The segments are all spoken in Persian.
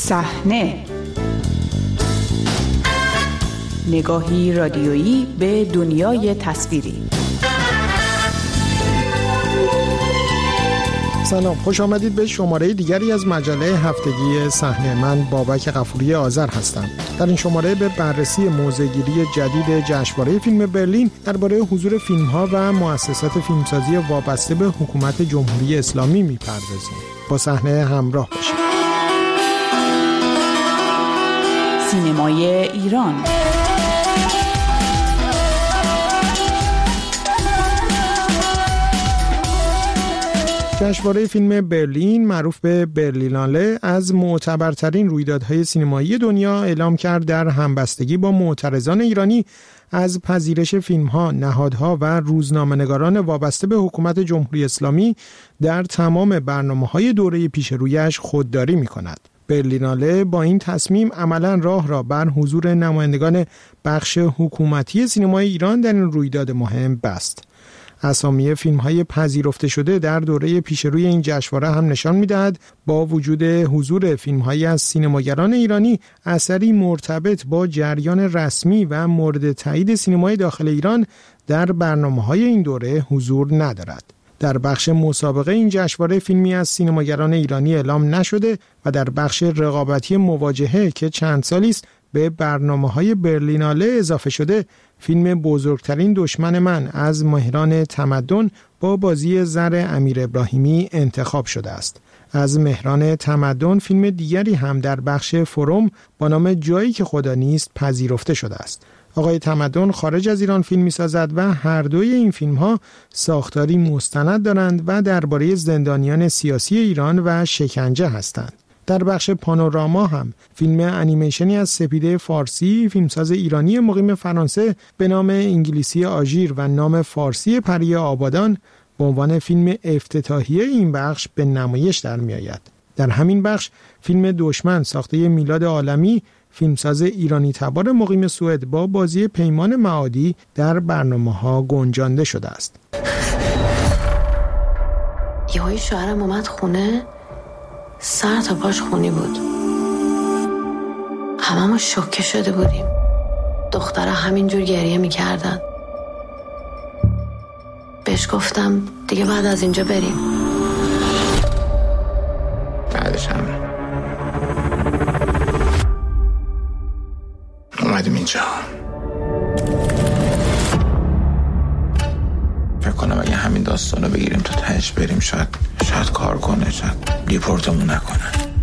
صحنه، نگاهی رادیویی به دنیای تصویری. سلام، خوش آمدید به شماره دیگری از مجله هفتگی صحنه. من بابک غفوری آذر هستم. در این شماره به بررسی موضع‌گیری جدید جشنواره فیلم برلین درباره حضور فیلم‌ها و مؤسسات فیلمسازی وابسته به حکومت جمهوری اسلامی می‌پردازیم. با صحنه همراه باشید. سینمای ایران. جشنواره فیلم برلین، معروف به برلیناله، از معتبرترین رویدادهای سینمایی دنیا اعلام کرد در همبستگی با معترضان ایرانی از پذیرش فیلم‌ها، نهادها و روزنامه‌نگاران وابسته به حکومت جمهوری اسلامی در تمام برنامه‌های دوره پیش رویش خودداری می‌کند. برلیناله با این تصمیم عملاً راه را بر حضور نمایندگان بخش حکومتی سینمای ایران در این رویداد مهم بست. اسامی فیلم‌های پذیرفته شده در دوره پیشروی این جشنواره هم نشان می‌دهد با وجود حضور فیلم‌هایی از سینماگران ایرانی، اثری مرتبط با جریان رسمی و مورد تایید سینمای داخل ایران در برنامه‌های این دوره حضور ندارد. در بخش مسابقه این جشنواره فیلمی از سینماگران ایرانی اعلام نشده و در بخش رقابتی مواجهه که چند سالی است به برنامه‌های برلیناله اضافه شده، فیلم بزرگترین دشمن من از مهران تمدن با بازی زر امیر ابراهیمی انتخاب شده است. از مهران تمدن فیلم دیگری هم در بخش فروم با نام جایی که خدا نیست پذیرفته شده است. آقای تمدن خارج از ایران فیلم می‌سازد و هر دوی این فیلم‌ها ساختاری مستند دارند و درباره زندانیان سیاسی ایران و شکنجه هستند. در بخش پانوراما هم فیلم انیمیشنی از سپیده فارسی، فیلمساز ایرانی مقیم فرانسه به نام انگلیسی آژیر و نام فارسی پری آبادان به عنوان فیلم افتتاحیه این بخش به نمایش در می‌آید. در همین بخش فیلم دشمن ساخته میلاد عالمی، فیلمساز ایرانی تبار مقیم سوئد با بازی پیمان معادی در برنامه‌ها گنجانده شده است. یهویی شوهرم اومد خونه، سر تا پاش خونی بود. هممون شوکه شده بودیم. دخترها همینجور گریه میکردن. بهش گفتم دیگه بعد از اینجا بریم. بعدش هم اومدیم اینجا. فکر کنم اگه همین داستانو بگیریم تا تهش بریم شاید کار کنه، شاید دیپورتمون نکنه.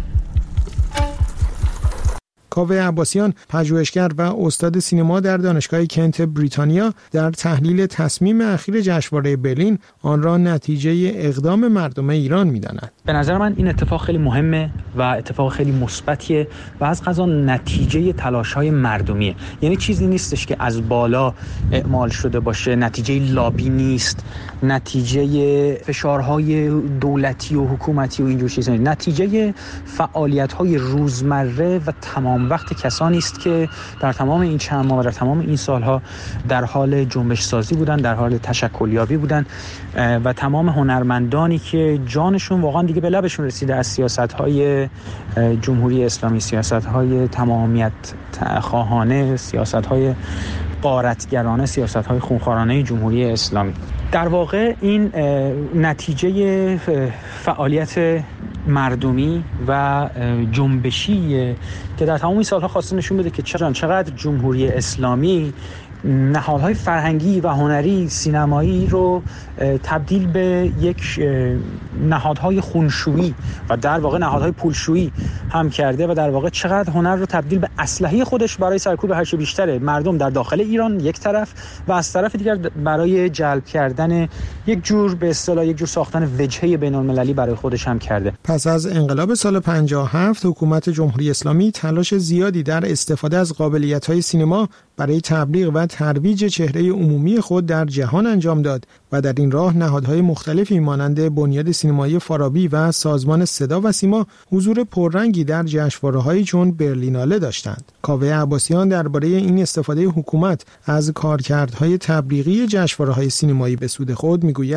کاوه عباسیان، پژوهشگر و استاد سینما در دانشگاه کنت بریتانیا، در تحلیل تصمیم اخیر جشنواره برلین آن را نتیجه اقدام مردم ایران می‌داند. به نظر من این اتفاق خیلی مهمه و اتفاق خیلی مثبتیه و از قضا نتیجه تلاش‌های مردمیه. یعنی چیزی نیستش که از بالا اعمال شده باشه، نتیجه لابی نیست، نتیجه فشارهای دولتی و حکومتی و اینجور چیزا، نتیجه فعالیت‌های روزمره و تمام وقت کسانی است که در تمام این چند ماه و در تمام این سالها در حال جنبش سازی بودن، در حال تشکلیابی بودن و تمام هنرمندانی که جانشون واقعا دیگه به لبشون رسیده از سیاست‌های جمهوری اسلامی، سیاست‌های تمامیت خواهانه، سیاست‌های غارتگرانه، سیاست‌های خونخوارانه جمهوری اسلامی. در واقع این نتیجه فعالیت مردمی و جنبشی که در تمام این سالها خواسته نشون بده که چقدر جمهوری اسلامی نهادهای فرهنگی و هنری سینمایی رو تبدیل به یک نهادهای خونشویی و در واقع نهادهای پولشویی هم کرده و در واقع چقدر هنر رو تبدیل به اسلحه خودش برای سرکوب هرچه بیشتر مردم در داخل ایران یک طرف و از طرف دیگر برای جلب کردن یک جور ساختن وجهه بین‌المللی برای خودش هم کرده. پس از انقلاب سال 57 حکومت جمهوری اسلامی تلاش زیادی در استفاده از قابلیت‌های سینما برای تبلیغ و ترویج چهره عمومی خود در جهان انجام داد و در این راه نهادهای مختلفی مانند بنیاد سینمایی فارابی و سازمان صدا و سیما حضور پررنگی در جشنواره‌هایی چون برلیناله داشتند. کاوه عباسیان درباره این استفاده حکومت از کارکردهای تبلیغی جشنواره‌های سینمایی به سود خود میگوید: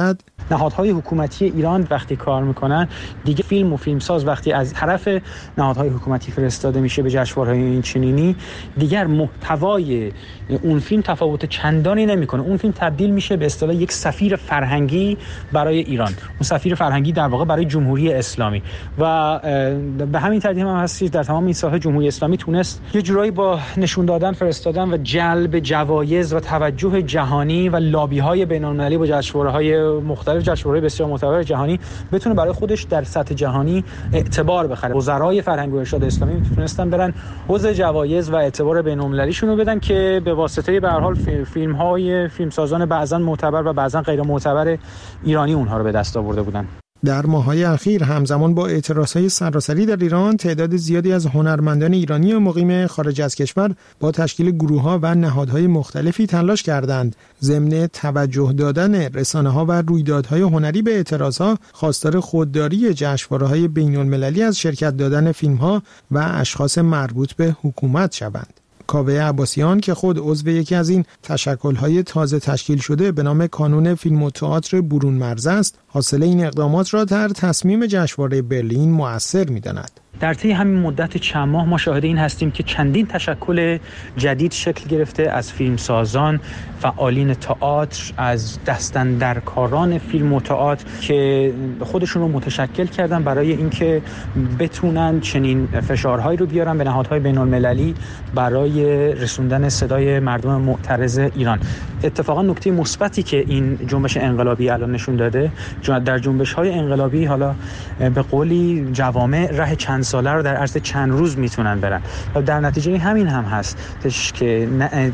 نهادهای حکومتی ایران وقتی کار میکنن دیگه فیلم و فیلمساز وقتی از طرف نهادهای حکومتی فرستاده میشه به جشنواره‌های این چنینی دیگر محتوای اون فیلم تفاوت چندانی نمیکنه. اون فیلم تبدیل میشه به اصطلاح یک سفیر فرهنگی برای ایران، اون سفیر فرهنگی در واقع برای جمهوری اسلامی و به همین ترتیب هم هست در تمام این ساحه جمهوری اسلامی تونست یه جورایی با نشون دادن، فرستادن و جلب جوایز و توجه جهانی و لابی‌های بین‌المللی با جشنواره‌های مختلف، جشنواره‌های بسیار معتبر جهانی بتونه برای خودش در سطح جهانی اعتبار بخره. وزرای فرهنگ و ارشاد اسلامی میتونستن برن حوزه جوایز و اعتبار بین‌المللیشون رو بدن که به واسطه به هر حال فیلم‌های فیلمسازان بعضن معتبر و بعضن غیر معتبر ایرانی اونها رو به دست آورده بودن. در ماه‌های اخیر همزمان با اعتراضهای سراسری در ایران، تعداد زیادی از هنرمندان ایرانی و مقیم خارج از کشور با تشکیل گروه‌ها و نهادهای مختلفی تلاش کردند ضمن توجه دادن رسانه‌ها و رویدادهای هنری به اعتراضها خواستار خودداری جشنواره‌های بین‌المللی از شرکت دادن فیلم‌ها و اشخاص مربوط به حکومت شوند. کاوه عباسیان که خود عضو یکی از این تشکل‌های تازه تشکیل شده به نام کانون فیلم و تئاتر برون مرز است، حاصل این اقدامات را در تصمیم جشنواره برلین مؤثر می‌داند. در طی همین مدت چند ماه ما شاهد این هستیم که چندین تشکل جدید شکل گرفته از فیلمسازان، فعالین تئاتر، از دستاندرکاران فیلم و تئاتر که خودشون رو متشکل کردن برای اینکه بتونن چنین فشارهایی رو بیارن به نهادهای بین‌المللی برای رسوندن صدای مردم معترض ایران. اتفاقا نکته مثبتی که این جنبش انقلابی الان نشون داده، در جنبش‌های انقلابی حالا به قولی جوامع راه چند ساله رو در عرض چند روز میتونن برن و در نتیجه همین هم هست که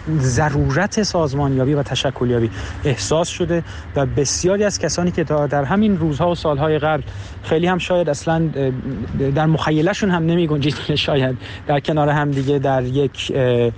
ضرورت سازمانیابی و تشکلیابی احساس شده و بسیاری از کسانی که در همین روزها و سالهای قبل خیلی هم شاید اصلا در مخیلشون هم نمی گنجید که شاید در کنار هم دیگه در یک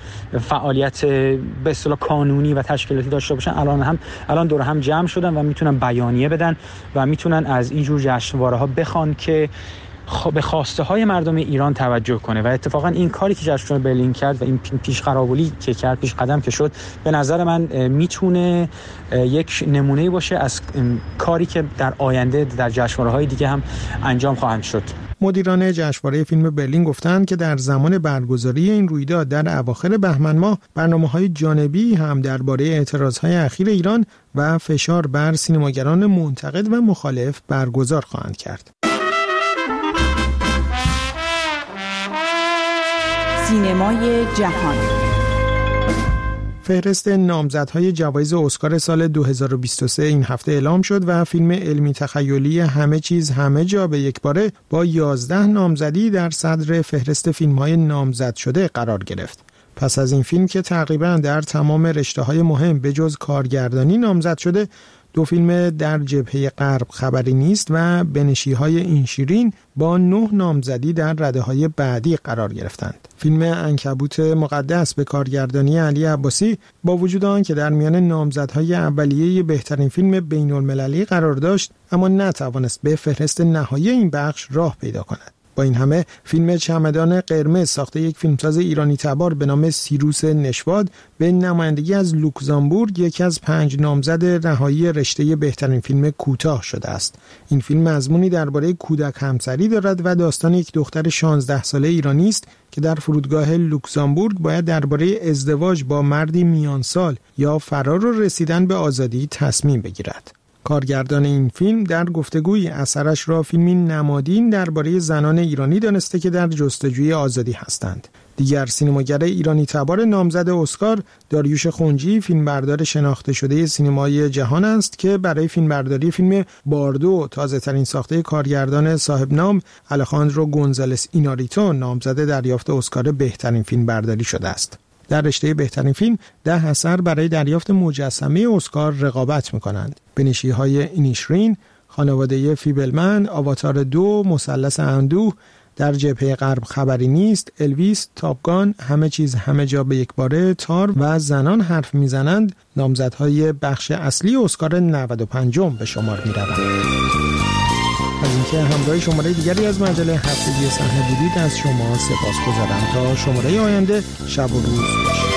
فعالیت به اصطلاح قانونی و تشکیلاتی داشته باشن، الان دور هم جمع شدن و میتونن بیانیه بدن و میتونن از این جور جشنواره‌ها بخوان که به خواسته های مردم ایران توجه کنه و اتفاقا این کاری که جشنواره برلین کرد و این پیش قراولی که کرد، پیش قدم که شد، به نظر من میتونه یک نمونه باشه از کاری که در آینده در جشنواره‌های دیگه هم انجام خواهند شد. مدیران جشنواره فیلم برلین گفتند که در زمان برگزاری این رویداد در اواخر بهمن ماه برنامه‌های جانبی هم درباره اعتراضهای اخیر ایران و فشار بر سینماگران منتقد و مخالف برگزار خواهند کرد. سینمای جهان. فهرست نامزدهای جوایز اسکار سال 2023 این هفته اعلام شد و فیلم علمی تخیلی همه چیز همه جا به یک باره با 11 نامزدی در صدر فهرست فیلم‌های نامزد شده قرار گرفت. پس از این فیلم که تقریباً در تمام رشته‌های مهم به جز کارگردانی نامزد شده، دو فیلم در جبهه غرب خبری نیست و بنشی‌های این شیرین با 9 نامزدی در رده‌های بعدی قرار گرفتند. فیلم عنکبوت مقدس به کارگردانی علی عباسی با وجود آن که در میان نامزدهای اولیه بهترین فیلم بین‌المللی قرار داشت، اما نتوانست به فهرست نهایی این بخش راه پیدا کند. با این همه فیلم چمدان قرمز ساخته یک فیلمساز ایرانی تبار به نام سیروس نشواد به نمایندگی از لوکزامبورگ یکی از 5 نامزد نهایی رشته بهترین فیلم کوتاه شده است. این فیلم مضمونی درباره کودک همسری دارد و داستان یک دختر 16 ساله ایرانی است که در فرودگاه لوکزامبورگ باید درباره ازدواج با مردی میانسال یا فرار و رسیدن به آزادی تصمیم بگیرد. کارگردان این فیلم در گفتگوی اثرش را فیلمی نمادین درباره زنان ایرانی دانسته که در جستجوی آزادی هستند. دیگر سینماگر ایرانی تبار نامزد اسکار داریوش خنجی، فیلمبردار شناخته شده سینمای جهان است که برای فیلمبرداری فیلم باردو، تازه ترین ساخته کارگردان صاحب نام الخاندرو گونزالس ایناریتو، نامزد دریافت اسکار بهترین فیلمبرداری شده است. در رشته بهترین فیلم 10 اثر برای دریافت مجسمه اسکار رقابت می‌کنند. بنشی‌های اینیشرین، خانواده فیبلمن، آواتار 2، مثلث اندوه، در جبهه غرب خبری نیست، الویس، تاپگان، همه چیز همه جا به یک باره، تار و زنان حرف میزنند نامزدهای بخش اصلی اسکار 95 به شمار می‌روند. از اینکه همراه شماره دیگری از مجله هفتگی صحنه بودید از شما سپاسگزارم. تا شماره آینده، شب و روز باشید.